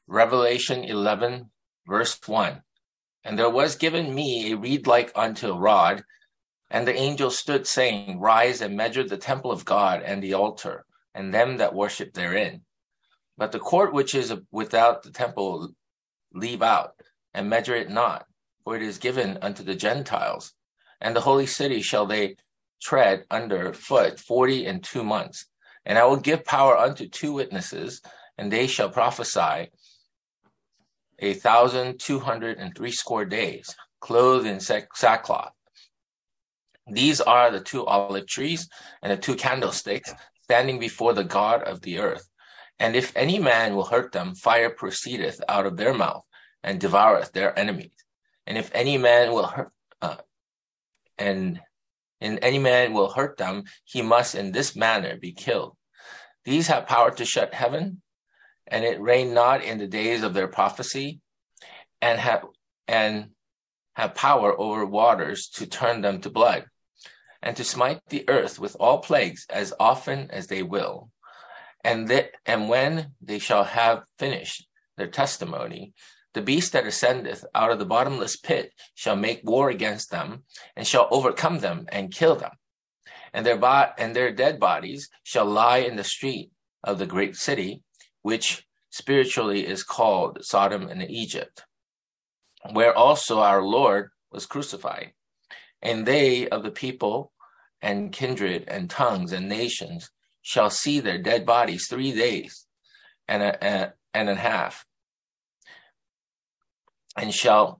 Revelation 11, verse 1. And there was given me a reed like unto a rod, and the angel stood, saying, Rise and measure the temple of God and the altar, and them that worship therein. But the court which is without the temple leave out, and measure it not, for it is given unto the Gentiles. And the holy city shall they tread under foot 42 months. And I will give power unto 2 witnesses, and they shall prophesy 1,260 days, clothed in sackcloth. These are the 2 olive trees and the 2 candlesticks standing before the God of the earth. And if any man will hurt them, fire proceedeth out of their mouth and devoureth their enemies. And if any man will hurt, any man will hurt them, he must in this manner be killed. These have power to shut heaven, and it rain not in the days of their prophecy, and have power over waters to turn them to blood, and to smite the earth with all plagues as often as they will. And when they shall have finished their testimony, the beast that ascendeth out of the bottomless pit shall make war against them, and shall overcome them and kill them. And their dead bodies shall lie in the street of the great city, which spiritually is called Sodom and Egypt, where also our Lord was crucified. And they of the people and kindred and tongues and nations shall see their dead bodies 3 days and a half, and shall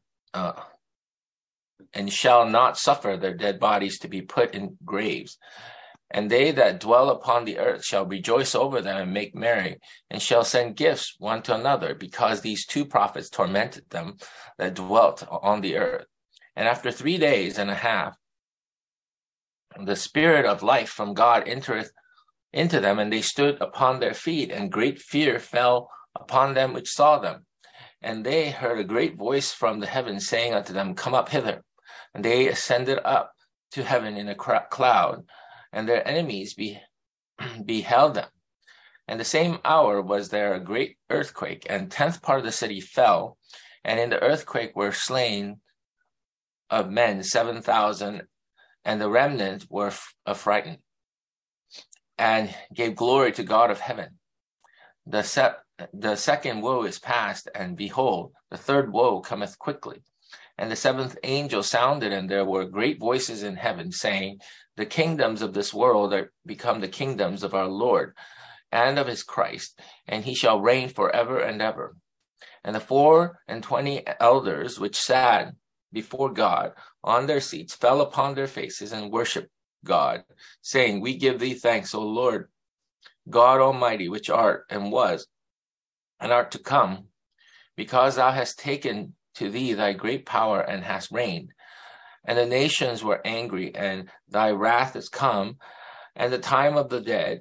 not suffer their dead bodies to be put in graves. And they that dwell upon the earth shall rejoice over them and make merry, and shall send gifts one to another, because these 2 prophets tormented them that dwelt on the earth. And after 3 days and a half, the spirit of life from God entereth into them, and they stood upon their feet, and great fear fell upon them which saw them. And they heard a great voice from the heavens saying unto them, Come up hither. And they ascended up to heaven in a cloud, and their enemies beheld them. And the same hour was there a great earthquake, and 10th part of the city fell, and in the earthquake were slain of men 7,000, and the remnant were affrighted, and gave glory to God of heaven. The second woe is past, and behold, the third woe cometh quickly. And the 7th angel sounded, and there were great voices in heaven, saying, The kingdoms of this world are become the kingdoms of our Lord and of his Christ, and he shall reign forever and ever. And the 24 elders which sat before God on their seats fell upon their faces and worshipped God, saying, We give thee thanks, O Lord, God Almighty, which art and was and art to come, because thou hast taken to thee thy great power and hast reigned. And the nations were angry, and thy wrath is come, and the time of the dead,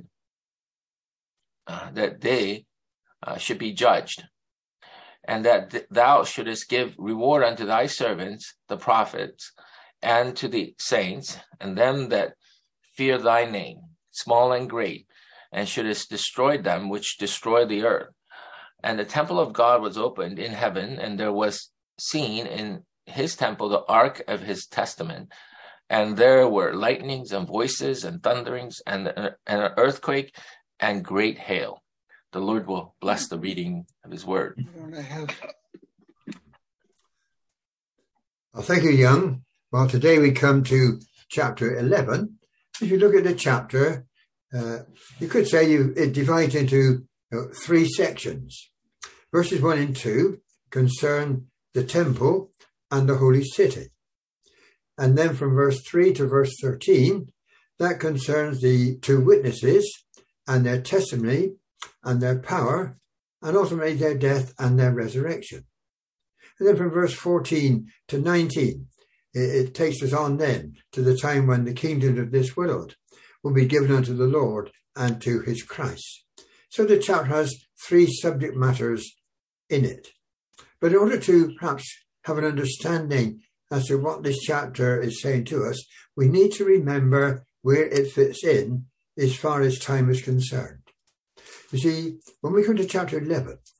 that they should be judged, and that thou shouldest give reward unto thy servants, the prophets, and to the saints, and them that fear thy name, small and great, and shouldest destroy them which destroy the earth. And the temple of God was opened in heaven, and there was seen in his temple the ark of his testament. And there were lightnings and voices and thunderings and an earthquake and great hail. The Lord will bless the reading of his word. Well, thank you, Young. Well, today we come to chapter 11. If you look at the chapter, you could say it divides into 3 sections. Verses 1 and 2 concern the temple and the holy city. And then from verse 3 to verse 13, that concerns the 2 witnesses and their testimony and their power, and ultimately their death and their resurrection. And then from verse 14 to 19, it takes us on then to the time when the kingdom of this world will be given unto the Lord and to his Christ. So the chapter has 3 subject matters in it. But in order to perhaps have an understanding as to what this chapter is saying to us, we need to remember where it fits in as far as time is concerned. You see, when we come to chapter 11,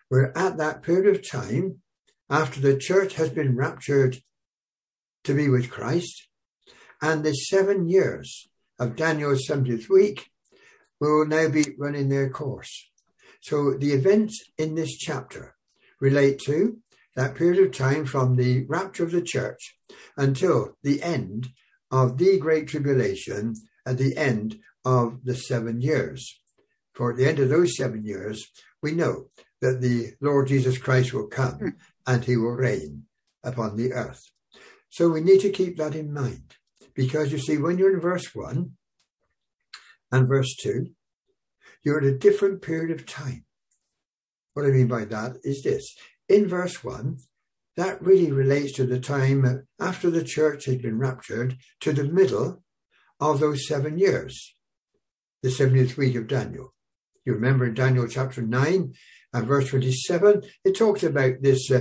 We're at that period of time after the church has been raptured to be with Christ, and the 7 years of Daniel's 70th week will now be running their course. So the events in this chapter relate to that period of time from the rapture of the church until the end of the Great Tribulation at the end of the 7 years. For at the end of those 7 years, we know that the Lord Jesus Christ will come and he will reign upon the earth. So we need to keep that in mind, because you see, when you're in verse 1 and verse 2, you're at a different period of time. What I mean by that is this. In verse 1, that really relates to the time after the church has been raptured to the middle of those 7 years, the 70th week of Daniel. You remember in Daniel chapter 9 and verse 27, it talks about this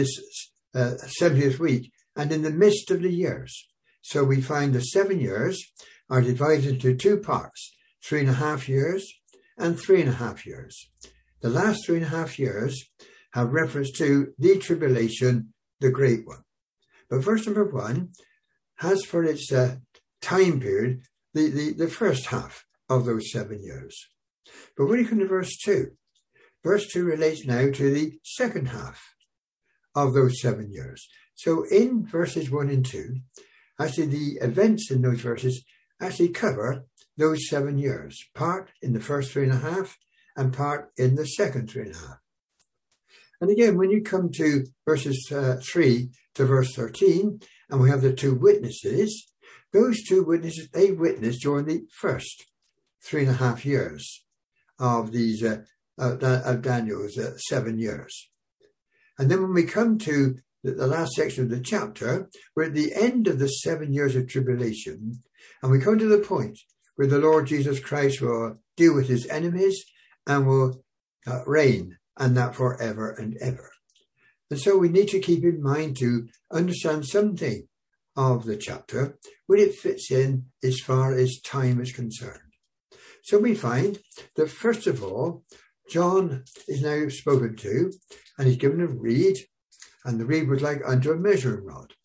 70th week and in the midst of the years. So we find the 7 years are divided into 2 parts, 3.5 years and 3.5 years. The last 3.5 years have reference to the tribulation, the great one. But verse number 1 has for its time period the first half of those 7 years. But when you come to verse 2 relates now to the second half of those 7 years. So in verses 1 and 2, actually the events in those verses actually cover those 7 years, part in the first 3.5 and part in the second 3.5. And again, when you come to verses 3 to verse 13, and we have the 2 witnesses, those 2 witnesses, they witnessed during the first 3.5 years of these of Daniel's 7 years. And then when we come to the last section of the chapter, we're at the end of the 7 years of tribulation, and we come to the point where the Lord Jesus Christ will deal with his enemies and will reign, and that forever and ever. And so we need to keep in mind to understand something of the chapter where it fits in as far as time is concerned. So we find that first of all, John is now spoken to, and he's given a reed, and the reed was like unto a measuring rod.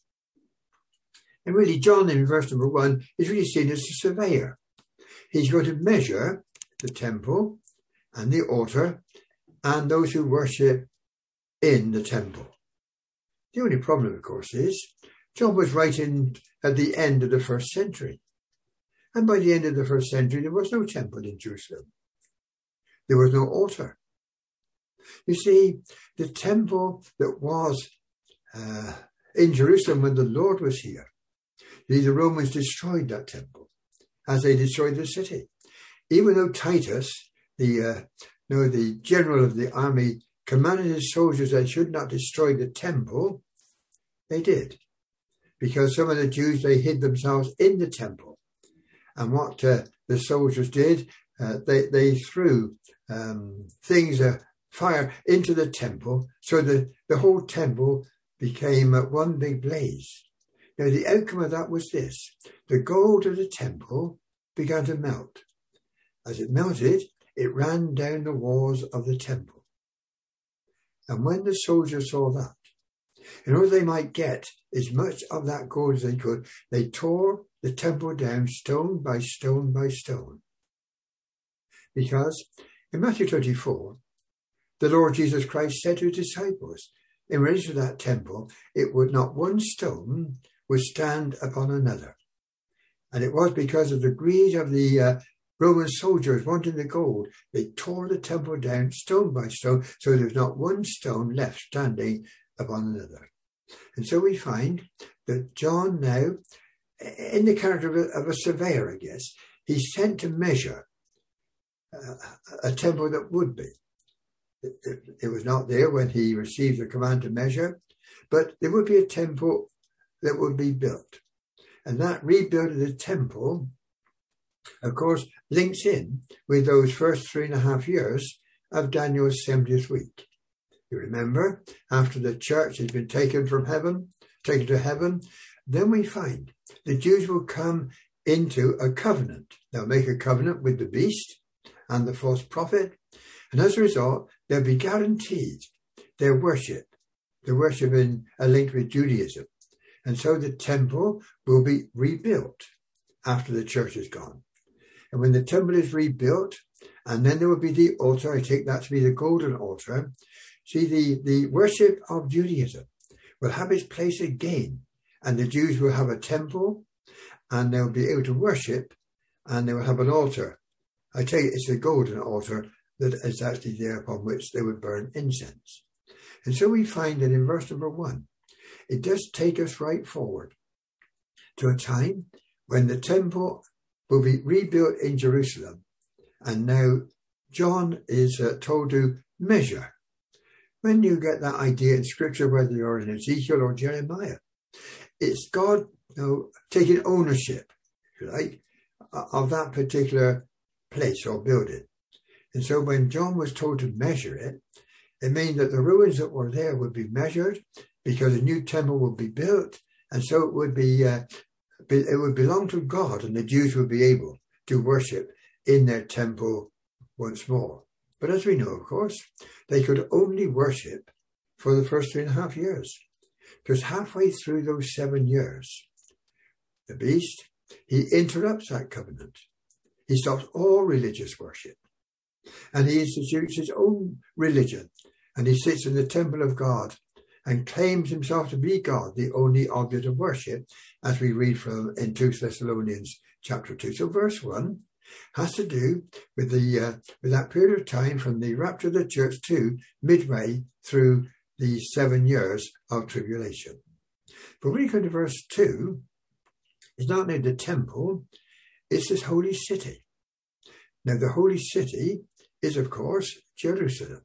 And really, John in verse number 1 is really seen as a surveyor. He's going to measure the temple and the altar and those who worship in the temple. The only problem, of course, is John was writing at the end of the 1st century. And by the end of the 1st century, there was no temple in Jerusalem. There was no altar. You see, the temple that was in Jerusalem when the Lord was here, the Romans destroyed that temple as they destroyed the city. Even though Titus, the general of the army, commanded his soldiers they should not destroy the temple, they did. Because some of the Jews, they hid themselves in the temple. And what the soldiers did, they threw things, fire into the temple, so that the whole temple became one big blaze. Now, the outcome of that was this. The gold of the temple began to melt. As it melted, it ran down the walls of the temple. And when the soldiers saw that, in order they might get as much of that gold as they could, they tore the temple down stone by stone by stone. Because in Matthew 24, the Lord Jesus Christ said to his disciples, in relation to that temple, it would not one stone would stand upon another. And it was because of the greed of the Roman soldiers wanting the gold, they tore the temple down stone by stone, so there's not one stone left standing upon another. And so we find that John now, in the character of a surveyor, I guess, he's sent to measure a temple that would be. It was not there when he received the command to measure, but there would be a temple that would be built. And that rebuild of the temple, of course, links in with those first 3.5 years of Daniel's 70th week. You remember, after the church has been taken to heaven, then we find the Jews will come into a covenant. They'll make a covenant with the beast and the false prophet. And as a result, they'll be guaranteed their worship. The worship in a link with Judaism. And so the temple will be rebuilt after the church is gone. And when the temple is rebuilt, and then there will be the altar, I take that to be the golden altar. See, the worship of Judaism will have its place again. And the Jews will have a temple, and they'll be able to worship, and they will have an altar. I take it it's a golden altar that is actually there upon which they would burn incense. And so we find that in verse number 1, it does take us right forward to a time when the temple will be rebuilt in Jerusalem. And now John is told to measure. When you get that idea in Scripture, whether you're in Ezekiel or Jeremiah, it's God taking ownership, if you like, of that particular place or building. And so when John was told to measure it, it means that the ruins that were there would be measured because a new temple would be built. And so it would belong to God, and the Jews would be able to worship in their temple once more. But as we know, of course, they could only worship for the first 3.5 years. Because halfway through those 7 years, the beast, he interrupts that covenant. He stops all religious worship. And he institutes his own religion. And he sits in the temple of God and claims himself to be God, the only object of worship, as we read from in 2 Thessalonians chapter 2. So verse 1 has to do with with that period of time from the rapture of the church to midway through the 7 years of tribulation. But when you come to verse 2, it's not only the temple, it's this holy city. Now the holy city is, of course, Jerusalem.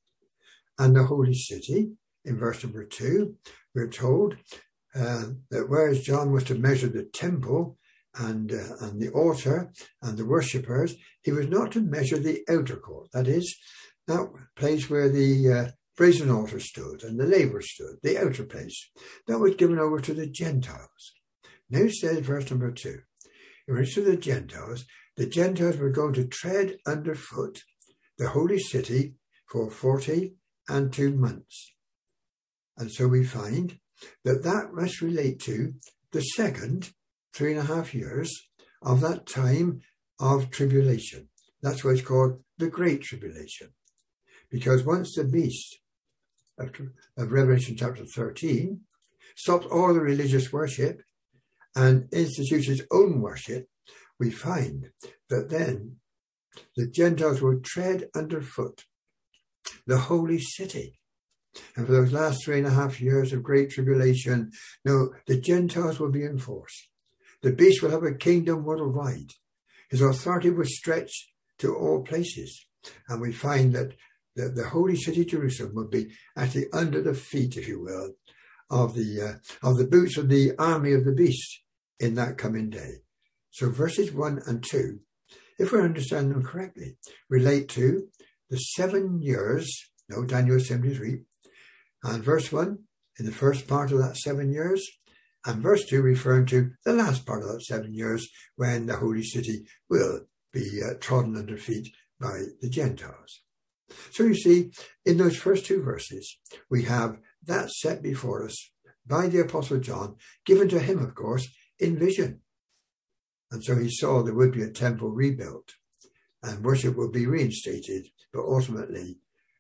And the holy city, in verse number 2, we're told that whereas John was to measure the temple and the altar and the worshippers, he was not to measure the outer court. That is, that place where the brazen altar stood and the laver stood, the outer place. That was given over to the Gentiles. Now says verse number 2, in relation to the Gentiles were going to tread underfoot the holy city for 42 months. And so we find that must relate to the second 3.5 years of that time of tribulation. That's why it's called the Great Tribulation. Because once the beast of Revelation chapter 13 stops all the religious worship and institutes its own worship, we find that then the Gentiles will tread underfoot the holy city. And for those last 3.5 years of great tribulation, no, the Gentiles will be in force. The beast will have a kingdom worldwide. His authority will stretch to all places. And we find that the holy city Jerusalem will be actually under the feet, if you will, of the boots of the army of the beast in that coming day. So verses 1 and 2, if we understand them correctly, relate to the 7 years, Daniel 73, and verse 1 in the first part of that 7 years, and verse 2 referring to the last part of that 7 years when the holy city will be trodden under feet by the Gentiles. So you see, in those first 2 verses, we have that set before us by the Apostle John, given to him, of course, in vision. And so he saw there would be a temple rebuilt and worship will be reinstated, but ultimately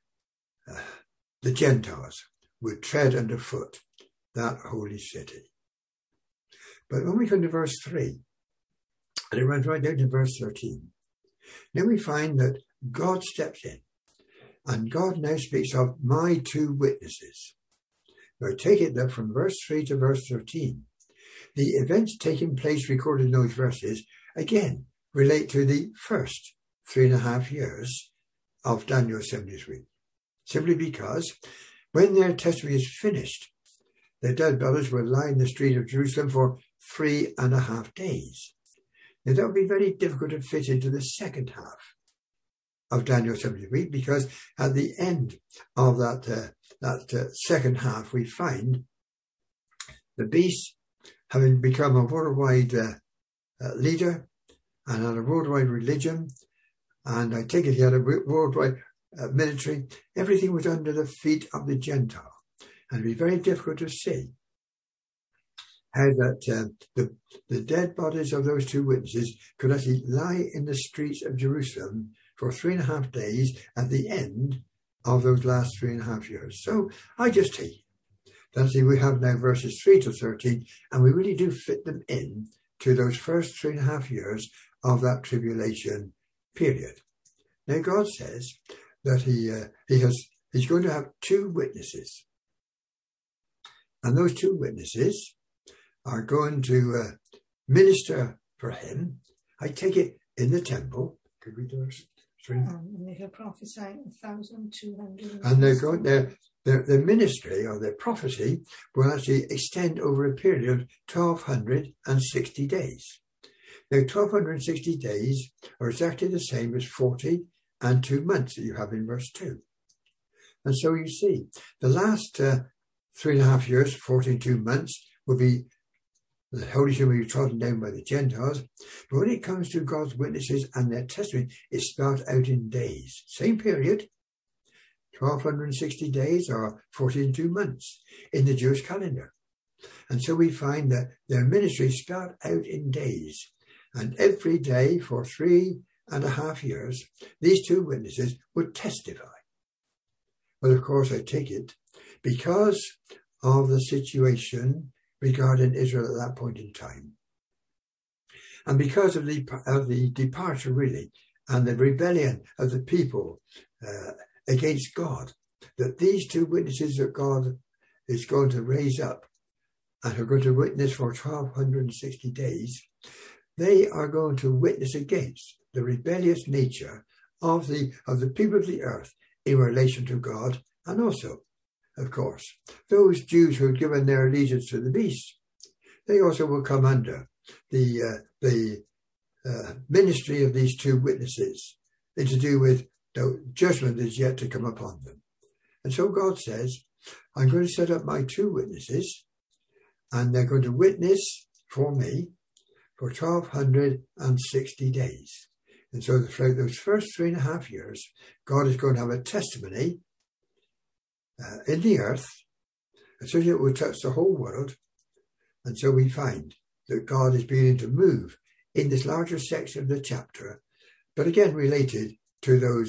the Gentiles would tread underfoot that holy city. But when we come to verse 3, and it runs right down to verse 13, now we find that God steps in, and God now speaks of my 2 witnesses. Now take it that from verse 3 to verse 13, the events taking place recorded in those verses, again, relate to the first 3.5 years of Daniel 73. Simply because when their testimony is finished, their dead bodies will lie in the street of Jerusalem for 3.5 days. Now that would be very difficult to fit into the second half of Daniel 73, because at the end of that second half, we find the beast having become a worldwide leader and had a worldwide religion, and I take it he had a worldwide military, everything was under the feet of the Gentile. And it'd be very difficult to see how that the dead bodies of those two witnesses could actually lie in the streets of Jerusalem for 3.5 days at the end of those last 3.5 years. So I just take that we have now verses 3 to 13, and we really do fit them in to those first 3.5 years of that tribulation period. Now God says that he's going to have two witnesses, and those two witnesses are going to minister for him. I take it in the temple. Could we do it? And they have prophesied 1,200. And they're going their ministry or their prophecy will actually extend over a period of 1,260 days. Now, 1,260 days are exactly the same as 40 and 2 months that you have in verse 2. And so you see, the last 3.5 years, 42 months, will be the Holy Spirit will be trodden down by the Gentiles. But when it comes to God's witnesses and their testimony, it's spelled out in days. Same period, 1,260 days or 42 months in the Jewish calendar. And so we find that their ministry is spelled out in days. And every day for 3.5 years, these two witnesses would testify. Well, of course, I take it, because of the situation regarding Israel at that point in time, and because of the departure, really, and the rebellion of the people against God, that these two witnesses that God is going to raise up and are going to witness for 1,260 days, they are going to witness against the rebellious nature of the people of the earth in relation to God, and also, of course, those Jews who had given their allegiance to the beast. They also will come under the ministry of these two witnesses. It's to do with the judgment that is yet to come upon them. And so God says, I'm going to set up my two witnesses, and they're going to witness for me for 1,260 days. And so throughout those first 3.5 years, God is going to have a testimony in the earth, and so it will touch the whole world. And so we find that God is beginning to move in this larger section of the chapter, but again related to those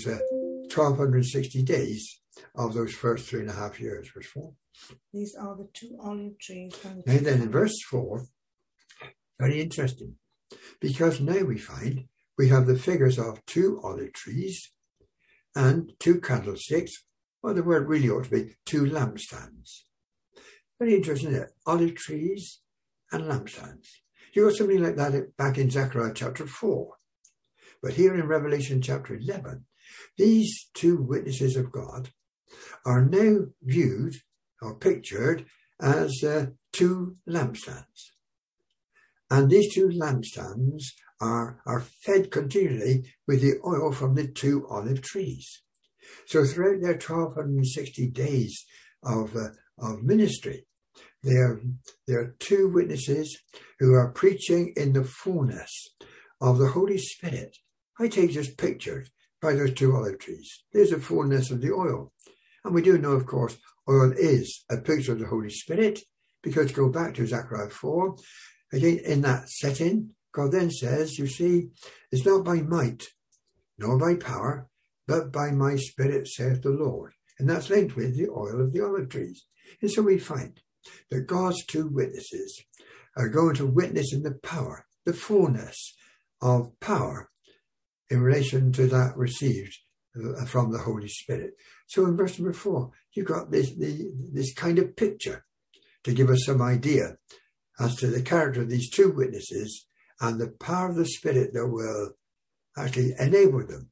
1,260 days of those first 3.5 years. Verse 4. These are the two olive trees. And then in verse 4, very interesting, because now we find we have the figures of 2 olive trees and 2 candlesticks. Well, the word really ought to be 2 lampstands. Very interesting, isn't it? Olive trees and lampstands. You got something like that back in Zechariah chapter 4. But here in Revelation chapter 11, these 2 witnesses of God are now viewed or pictured as 2 lampstands. And these 2 lampstands are fed continually with the oil from the 2 olive trees. So throughout their 1,260 days of ministry, there are 2 witnesses who are preaching in the fullness of the Holy Spirit. I take just pictured by those 2 olive trees. There's the fullness of the oil. And we do know, of course, oil is a picture of the Holy Spirit, because go back to Zechariah 4, again in that setting, God then says, you see, it's not by might, nor by power, but by my Spirit, saith the Lord. And that's linked with the oil of the olive trees. And so we find that God's 2 witnesses are going to witness in the power, the fullness of power in relation to that received from the Holy Spirit. So in verse number 4, you've got this kind of picture to give us some idea as to the character of these 2 witnesses and the power of the Spirit that will actually enable them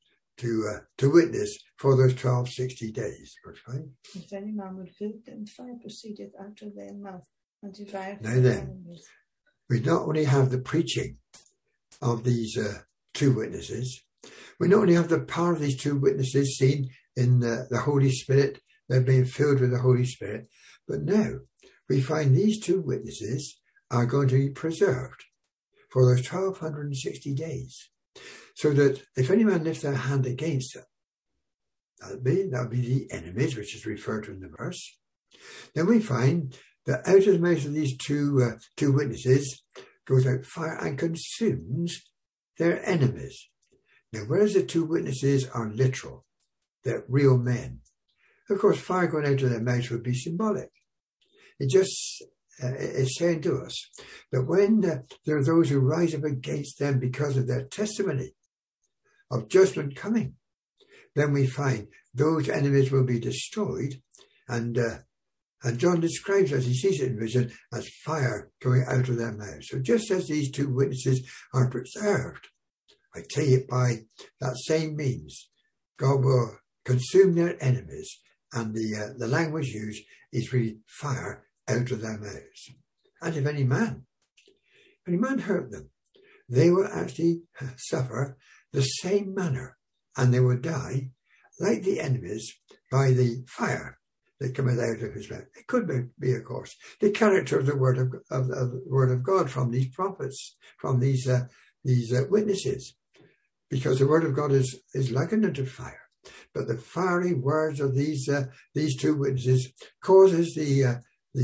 to witness for those 1,260 days. Verse 5. If any man would hurt them, fire proceedeth out of their mouth and devour Now then, we not only have the preaching of these 2 witnesses, we not only have the power of these 2 witnesses seen in the Holy Spirit, they're being filled with the Holy Spirit, but now we find these 2 witnesses are going to be preserved for those 1,260 days, so that if any man lifts their hand against them, That would be the enemies, which is referred to in the verse. Then we find that out of the mouth of these two witnesses goes out fire and consumes their enemies. Now, whereas the two witnesses are literal, they're real men, of course, fire going out of their mouths would be symbolic. It just is saying to us that when there are those who rise up against them because of their testimony of judgment coming, then we find those enemies will be destroyed, and John describes, as he sees it in vision, as fire going out of their mouths. So just as these two witnesses are preserved, I take it by that same means, God will consume their enemies, and the language used is really fire out of their mouths. And if any man hurt them, they will actually suffer the same manner, and they will die like the enemies by the fire that cometh out of his mouth. It could be, of course, the character of the word of God from these prophets, from these witnesses, because the word of God is likened unto fire. But the fiery words of these two witnesses causes their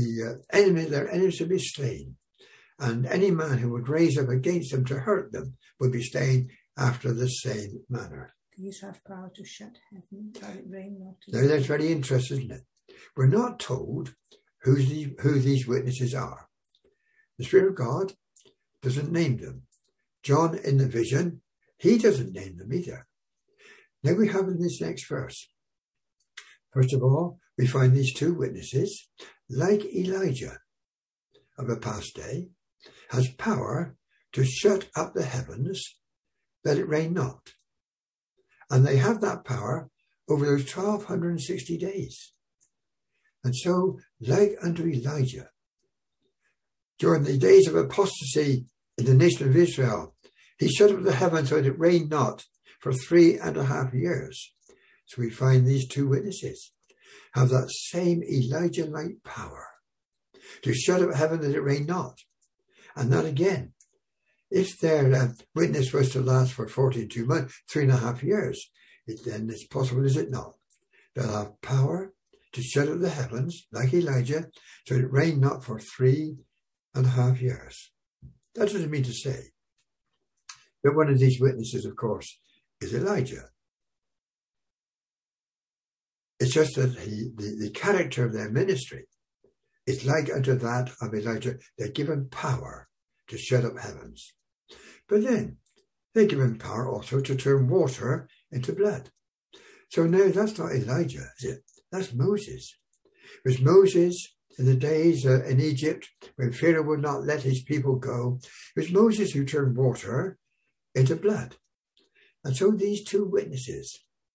enemies to be slain, and any man who would raise up against them to hurt them would be slain after the same manner. These have power to shut heaven, that it rain not. Now that's very interesting, isn't it? We're not told who these witnesses are. The Spirit of God doesn't name them. John in the vision, he doesn't name them either. Now we have in this next verse. First of all, we find these two witnesses, like Elijah of a past day, has power to shut up the heavens that it rain not. And they have that power over those 1260 days. And so, like unto Elijah, during the days of apostasy in the nation of Israel, he shut up the heavens so that it rained not for 3.5 years. So we find these two witnesses have that same Elijah-like power to shut up heaven that it rain not. And that again, if their witness was to last for 42 months, 3.5 years, then it's possible, is it not? They'll have power to shut up the heavens, like Elijah, so it rain not for 3.5 years. That doesn't mean to say that one of these witnesses, of course, is Elijah. It's just that the character of their ministry is like unto that of Elijah. They're given power to shut up heavens. But then they're given power also to turn water into blood. So now that's not Elijah, is it? That's Moses. It was Moses in the days in Egypt when Pharaoh would not let his people go. It was Moses who turned water into blood. And so these two witnesses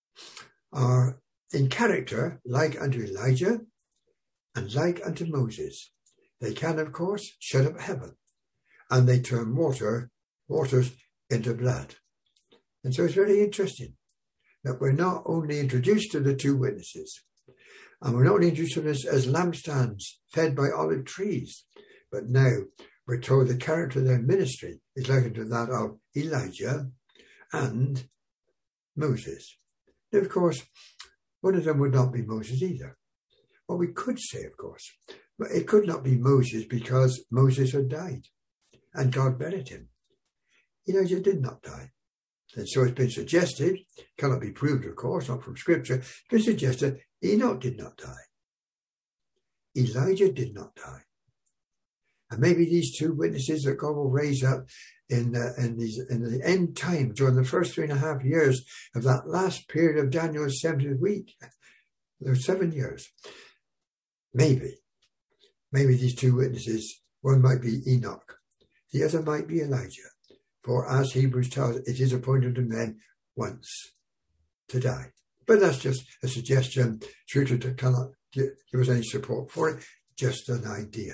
are in character like unto Elijah and like unto Moses. They can, of course, shut up heaven, and they turn waters into blood. And so it's very interesting that we're not only introduced to the two witnesses, and we're not only introduced to them as lampstands fed by olive trees, but now we're told the character of their ministry is likened to that of Elijah and Moses. Now, of course, one of them would not be Moses either. What we could say, of course, but it could not be Moses because Moses had died and God buried him. Elijah did not die. And so it's been suggested, cannot be proved, of course, not from Scripture, but suggested Enoch did not die. Elijah did not die. And maybe these two witnesses that God will raise up in the end time, during the first 3.5 years of that last period of Daniel's 70th week, there's 7 years. Maybe these two witnesses, one might be Enoch, the other might be Elijah. For as Hebrews tells, it is appointed to men once to die. But that's just a suggestion. Scripture cannot give us any support for it, just an idea.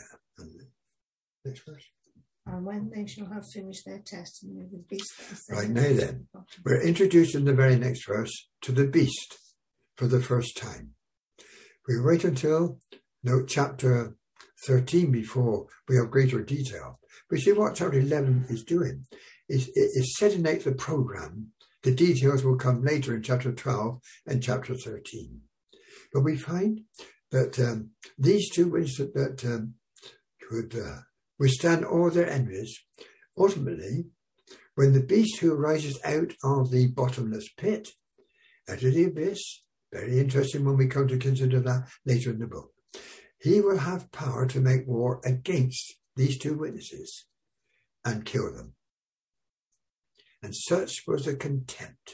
Next verse. And when they shall have finished their testimony, the beast. Right, now then, we're introduced in the very next verse to the beast for the first time. We wait until chapter 13 before we have greater detail. But see what chapter 11 is doing is setting out the program The details will come later in chapter 12 and chapter 13. But we find that these two witnesses that could withstand all their enemies, ultimately, when the beast who rises out of the bottomless pit, out of the abyss, very interesting when we come to consider that later in the book, he will have power to make war against these two witnesses and kill them. And such was the contempt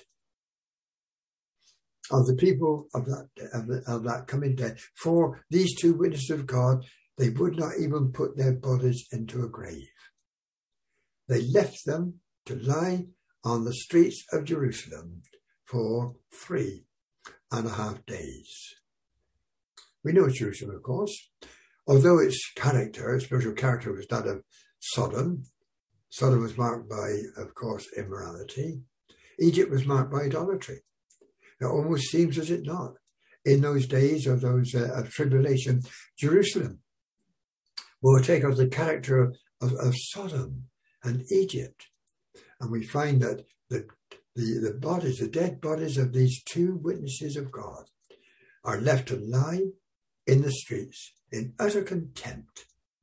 of the people of that coming day for these two witnesses of God. They would not even put their bodies into a grave. They left them to lie on the streets of Jerusalem for 3.5 days. We know Jerusalem, of course, although its spiritual character was that of Sodom. Sodom was marked by, of course, immorality. Egypt was marked by idolatry. It almost seems, as it not, in those days of tribulation, Jerusalem will take on the character of Sodom and Egypt. And we find that the bodies, the dead bodies of these two witnesses of God are left to lie in the streets in utter contempt.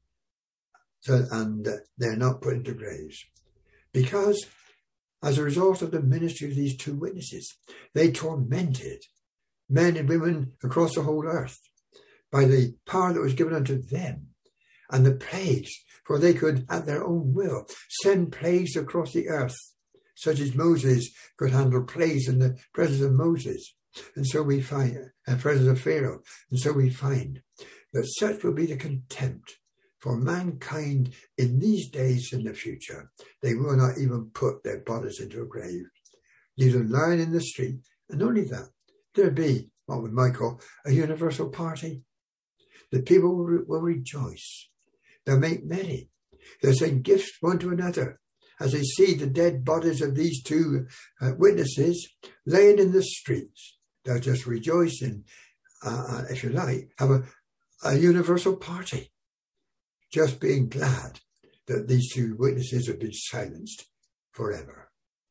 And they're not put into graves. Because as a result of the ministry of these two witnesses, they tormented men and women across the whole earth by the power that was given unto them and the plagues, for they could, at their own will, send plagues across the earth, such as Moses could handle plagues in the presence of Moses. And so we find, in presence of Pharaoh. And so we find that such will be the contempt for mankind in these days in the future. They will not even put their bodies into a grave, leave them lying in the street. And only that, there'll be what we might call a universal party. The people will rejoice. They'll make merry. They'll send gifts one to another as they see the dead bodies of these two witnesses laying in the streets. They'll just rejoice and, if you like, have a universal party, just being glad that these two witnesses have been silenced forever.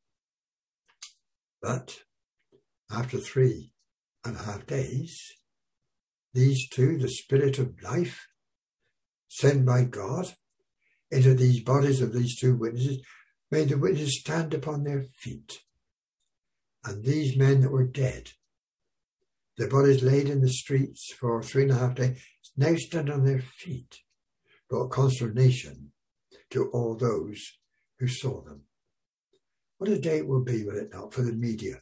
But after 3.5 days, these two, the Spirit of life, sent by God into these bodies of these two witnesses, made the witnesses stand upon their feet. And these men that were dead, their bodies laid in the streets for 3.5 days, now stand on their feet, brought consternation to all those who saw them. What a day it will be, will it not, for the media?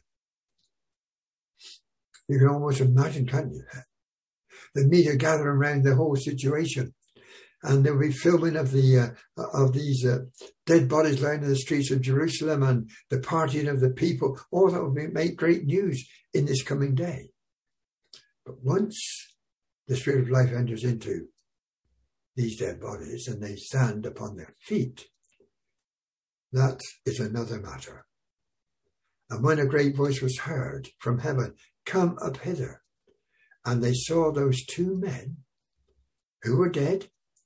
You can almost imagine, can't you? The media gathering around the whole situation, and there will be filming of these dead bodies lying in the streets of Jerusalem and the partying of the people. All that will make great news in this coming day. But once the Spirit of life enters into these dead bodies and they stand upon their feet, that is another matter. And when a great voice was heard from heaven, "Come up hither," and they saw those two men who were dead,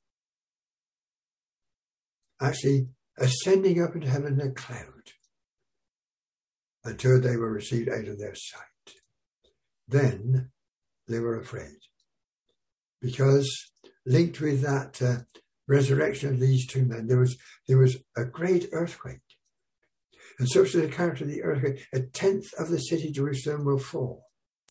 actually ascending up into heaven in a cloud until they were received out of their sight. Then they were afraid, because linked with that resurrection of these two men, there was a great earthquake. And such is the character of the earthquake, 1/10 of the city Jerusalem will fall.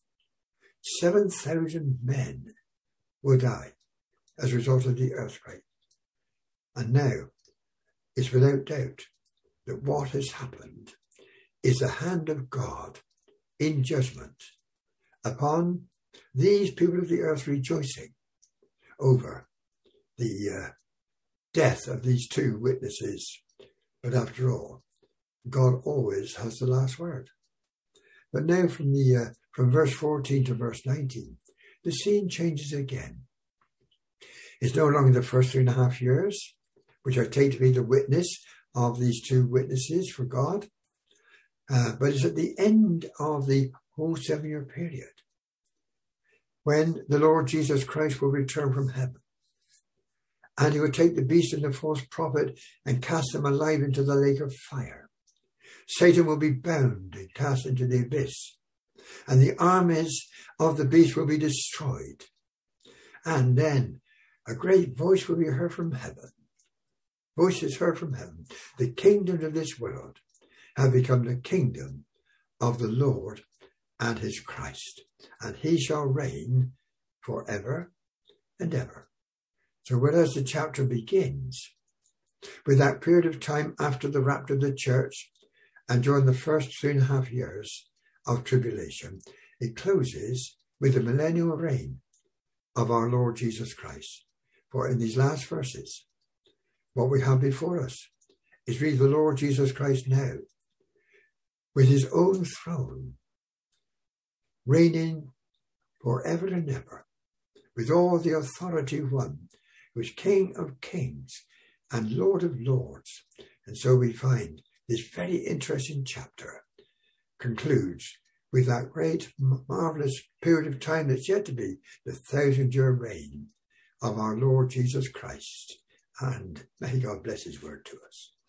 7,000 men will die as a result of the earthquake. And now, it's without doubt that what has happened is the hand of God in judgment upon these people of the earth rejoicing over the death of these two witnesses. But after all, God always has the last word. But now from verse 14 to verse 19, the scene changes again. It's no longer the first 3.5 years, which I take to be the witness of these two witnesses for God, but it's at the end of the whole 7-year period, when the Lord Jesus Christ will return from heaven. And he will take the beast and the false prophet and cast them alive into the lake of fire. Satan will be bound and cast into the abyss, and the armies of the beast will be destroyed. And then a great voice will be heard from heaven. Voices heard from heaven. The kingdom of this world have become the kingdom of the Lord and his Christ, and he shall reign forever and ever. So whereas the chapter begins with that period of time after the rapture of the church and during the first 3.5 years of tribulation, it closes with the millennial reign of our Lord Jesus Christ. For in these last verses, what we have before us is really the Lord Jesus Christ now, with his own throne, reigning forever and ever, with all the authority of one who is King of kings and Lord of lords. And so we find this very interesting chapter concludes with that great, marvelous period of time that's yet to be the 1,000-year reign of our Lord Jesus Christ. And may God bless his word to us.